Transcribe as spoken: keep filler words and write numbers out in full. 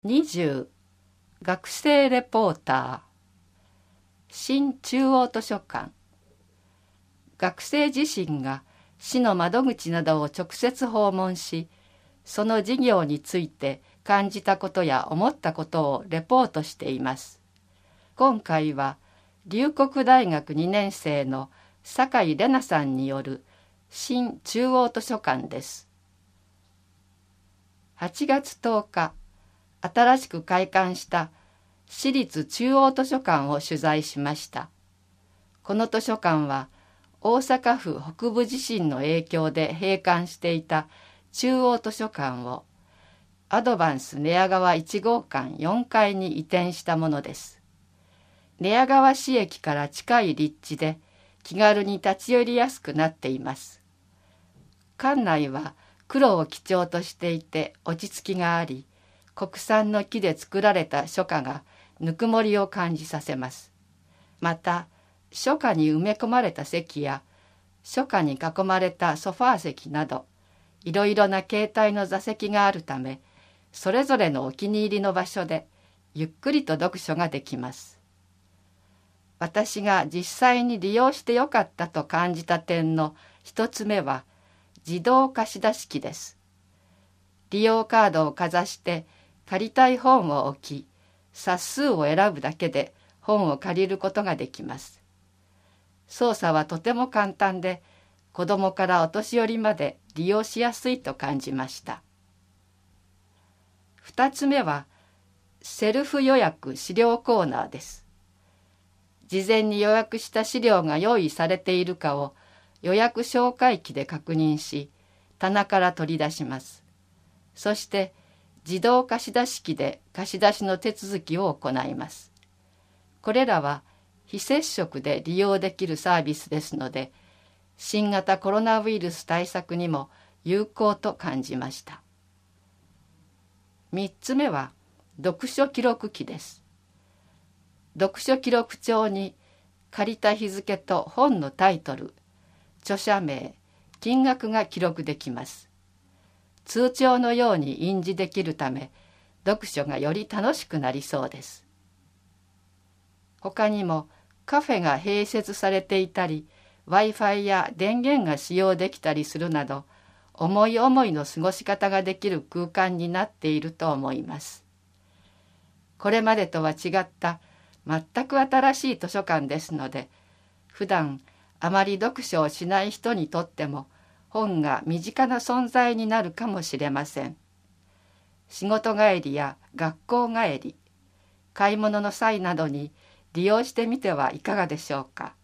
にじゅう学生レポーター新中央図書館。学生自身が市の窓口などを直接訪問し、その事業について感じたことや思ったことをレポートしています。今回は龍谷大学にねん生の酒井玲奈さんによる新中央図書館です。はちがつとおか、新しく開館した市立中央図書館を取材しました。この図書館は大阪府北部地震の影響で閉館していた中央図書館をアドバンス寝屋川いち号館よんかいに移転したものです。寝屋川市駅から近い立地で気軽に立ち寄りやすくなっています。館内は黒を基調としていて落ち着きがあり、国産の木で作られた書架がぬくもりを感じさせます。また、書架に埋め込まれた席や書架に囲まれたソファー席など、いろいろな形態の座席があるため、それぞれのお気に入りの場所でゆっくりと読書ができます。私が実際に利用してよかったと感じた点の一つ目は、自動貸し出し機です。利用カードをかざして借りたい本を置き、冊数を選ぶだけで本を借りることができます。操作はとても簡単で、子どもからお年寄りまで利用しやすいと感じました。二つ目は、セルフ予約資料コーナーです。事前に予約した資料が用意されているかを予約紹介機で確認し、棚から取り出します。そして自動貸し出し機で貸し出しの手続きを行います。これらは非接触で利用できるサービスですので、新型コロナウイルス対策にも有効と感じました。三つ目は読書記録機です。読書記録帳に借りた日付と本のタイトル、著者名、金額が記録できます。通帳のように印字できるため、読書がより楽しくなりそうです。他にもカフェが併設されていたり、Wi-Fi や電源が使用できたりするなど、思い思いの過ごし方ができる空間になっていると思います。これまでとは違った全く新しい図書館ですので、普段あまり読書をしない人にとっても本が身近な存在になるかもしれません。仕事帰りや学校帰り、買い物の際などに利用してみてはいかがでしょうか。